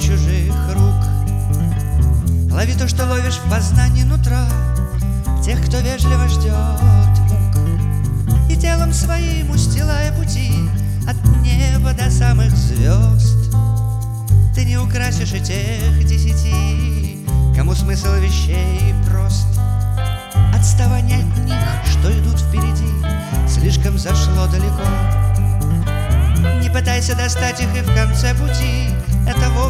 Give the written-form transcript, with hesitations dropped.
чужих рук. Лови то, что ловишь в познании нутра тех, кто вежливо ждет мук, и телом своим устилая пути от неба до самых звезд. Ты не украсишь и тех 10, кому смысл вещей прост. Отставание от них, что идут впереди, слишком зашло далеко. Не пытайся достать их и в конце пути. Это